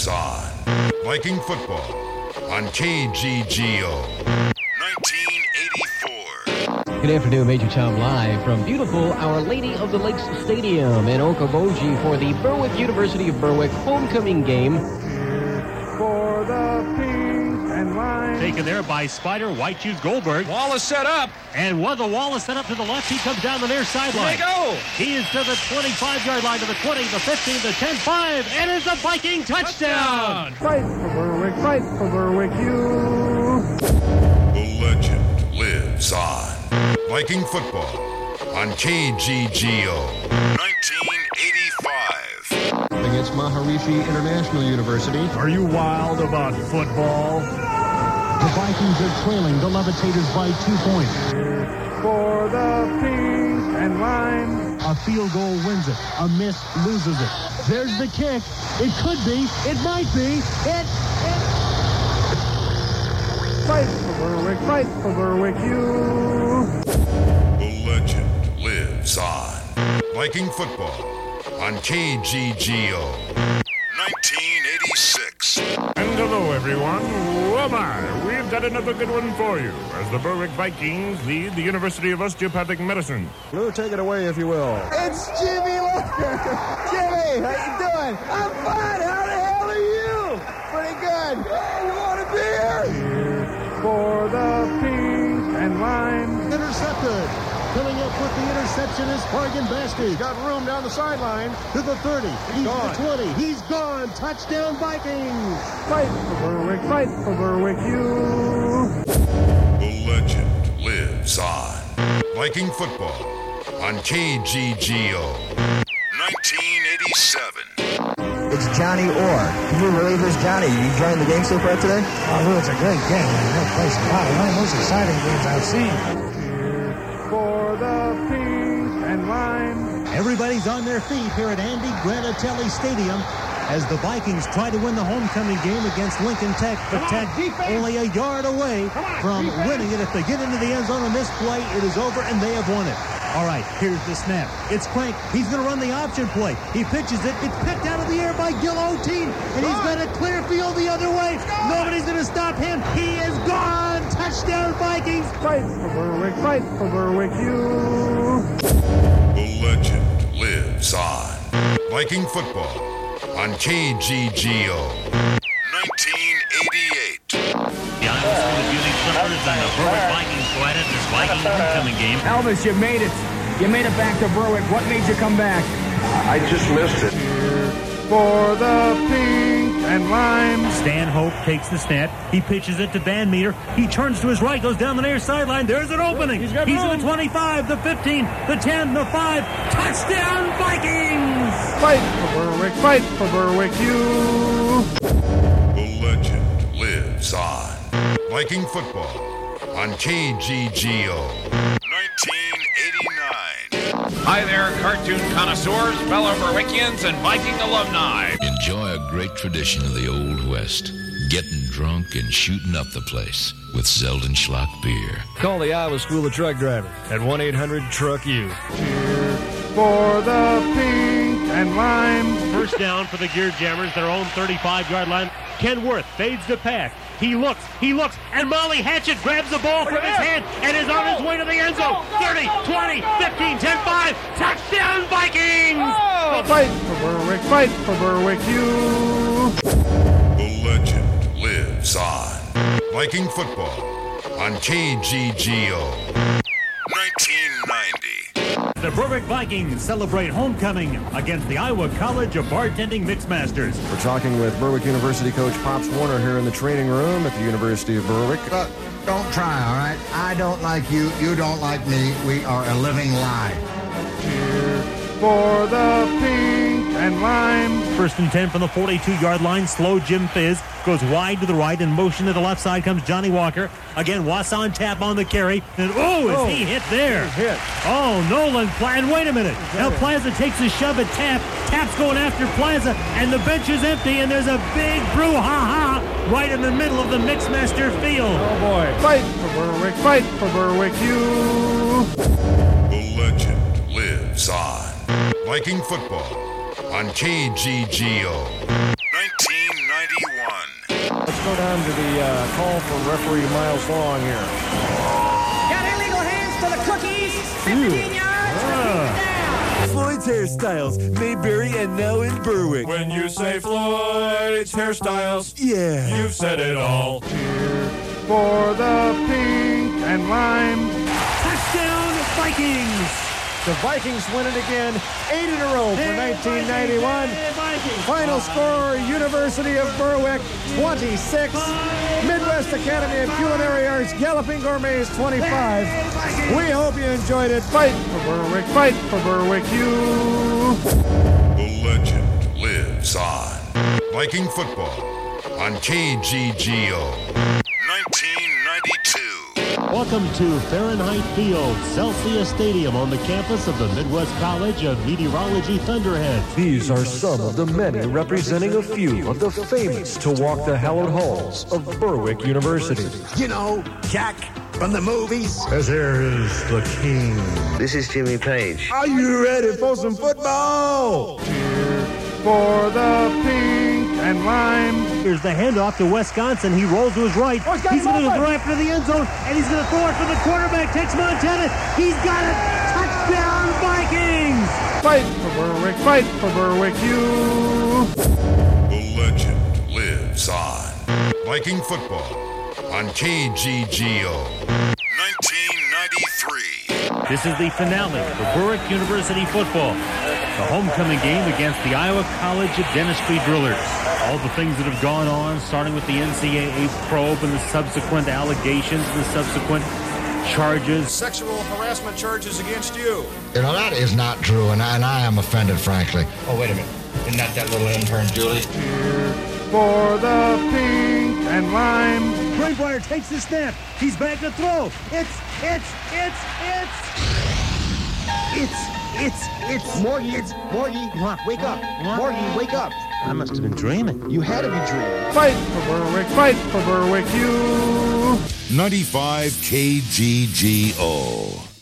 lives on. Viking football on KGGO. 1984. Good afternoon, Major Tom, live from beautiful Our Lady of the Lakes Stadium in Okoboji for the Berwick University of Berwick homecoming game. For the pink and white. Taken there by Spider, White Shoes Goldberg. Wallace set up. And Wallace set up to the left. He comes down the near sideline. They go. He is to the 25-yard line, to the 20, the 15, the 10-5, and is a Viking touchdown. Fight for Berwick, fight for Berwick, you. The legend lives on. Viking football on KGGO. 1985. Against Maharishi International University. Are you wild about football? The Vikings are trailing the Levitators by 2 points. For the pink and white. A field goal wins it. A miss loses it. There's the kick. It could be. It might be. Fight for Berwick, fight for Berwick, you. The legend lives on. Viking football on KGGO. 1986. And hello, everyone. Oh my, we've got another good one for you as the Berwick Vikings lead the University of Osteopathic Medicine. Lou, take it away, if you will. It's Jimmy Looker. Jimmy, how you doing? I'm fine. How the hell are you? Pretty good. Hey, you want a beer? For the pink and white. Intercepted. Filling up with the interception is Fargan Basti. He's got room down the sideline to the 30. He's to the 20. He's gone. Touchdown, Vikings. Fight for Berwick, fight for Berwick, you. The legend lives on. Viking football on KGGO. 1987. It's Johnny Orr. Can you believe this, Johnny? You enjoying the game so far today? Oh, Lou, it's a great game. No place about it. One of the most exciting games I've seen. For the pink and white. Everybody's on their feet here at Andy Granatelli Stadium as the Vikings try to win the homecoming game against Lincoln Tech, but Tech only a yard away from winning it. If they get into the end zone on this play, it is over and they have won it. All right, here's the snap. It's Crank. He's going to run the option play. He pitches it. It's picked out of the air by Gil O'Teen, and he's going to clear field the other way. Nobody's going to stop him. He is gone. Touchdown, Vikings. Fight for Berwick, fight for Berwick, you. The legend lives on. Viking football on KGGO. 1988. The Iowa School of Beauty Clippers and the Berwick Vikings go at it this Viking homecoming game. Elvis, you made it. You made it back to Berwick. What made you come back? I just missed it. For the pink and lime. Stan Hope takes the snap. He pitches it to Van Meter. He turns to his right, goes down the near sideline. There's an opening. He's at the 25, the 15, the 10, the 5. Touchdown, Vikings! Fight for Berwick, fight for Berwick, you. The legend lives on. Viking football on KGGO. 1989. Hi there, cartoon connoisseurs, fellow Berwickians, and Viking alumni. Enjoy a great tradition of the Old West. Getting drunk and shooting up the place with Zeldin Schlock beer. Call the Iowa School of Truck Drivers at 1-800-TRUCK-U. For the pink and lime. First down for the Gear Jammers, their own 35-yard line. Ken Worth fades the pass. He looks, and Molly Hatchet grabs the ball from his hand and is on his way to the end zone. 30, 20, 15, 10, 5. Touchdown, Vikings! Oh! Fight for Berwick, fight for Berwick, you. The legend lives on. Viking football on KGGO. 1990. The Berwick Vikings celebrate homecoming against the Iowa College of Bartending Mixmasters. We're talking with Berwick University coach Pops Warner here in the training room at the University of Berwick. Don't try, all right? I don't like you. You don't like me. We are a living lie. For the pink and lime. First and 10 from the 42-yard line. Slow Jim Fizz goes wide to the right. In motion to the left side comes Johnny Walker. Again, Wasson Tap on the carry. And is he hit there? Hit. Oh, Nolan Plaza. Wait a minute. Now Plaza takes a shove at Tap. Tap's going after Plaza. And the bench is empty. And there's a big brouhaha right in the middle of the Mixmaster field. Oh, boy. Fight for Berwick. Fight for Berwick, you. The legend lives on. Viking football on KGGO. 1990. 91. Let's go down to the call from referee Miles Long here. Got illegal hands to the cookies. 15 yards. Down. Floyd's Hairstyles, Mayberry, and now in Berwick. When you say Floyd's Hairstyles, yeah, you've said it all. Cheer for the pink and lime. Touchdown, Vikings! The Vikings win it again, 8 in a row for 1991. Final score, University of Berwick, 26. Midwest Academy of Culinary Arts, Galloping Gourmets, 25. We hope you enjoyed it. Fight for Berwick, fight for Berwick, you. The legend lives on. Viking football on KGGO. 1992. Welcome to Fahrenheit Field, Celsius Stadium on the campus of the Midwest College of Meteorology Thunderheads. These are some of the many representing a few of the famous to walk the hallowed halls of Berwick University. You know, Jack from the movies. As here is the king. This is Jimmy Page. Are you ready for some football? Cheer for the pink and lime. Here's the handoff to Wisconsin. He rolls to his right. He's going to throw after the end zone, and he's going to throw it for the quarterback. Takes Montana. He's got it. Touchdown, Vikings! Fight for Berwick, fight for Berwick, you. The legend lives on. Viking football on KGGO. 1993. This is the finale for Berwick University football. The homecoming game against the Iowa College of Dentistry Drillers. All the things that have gone on, starting with the NCAA probe and the subsequent allegations, the subsequent charges. Sexual harassment charges against you. You know, that is not true, and I am offended, frankly. Oh, wait a minute. Isn't that little intern, Julie? Cheer for the pink and lime. Greenbrier takes the snap. He's back to throw. It's. Morgie, wake up. Morgie, wake up. I must have been dreaming. You had to be dreaming. Fight for Berwick, fight for Berwick, you. 95 KGGO.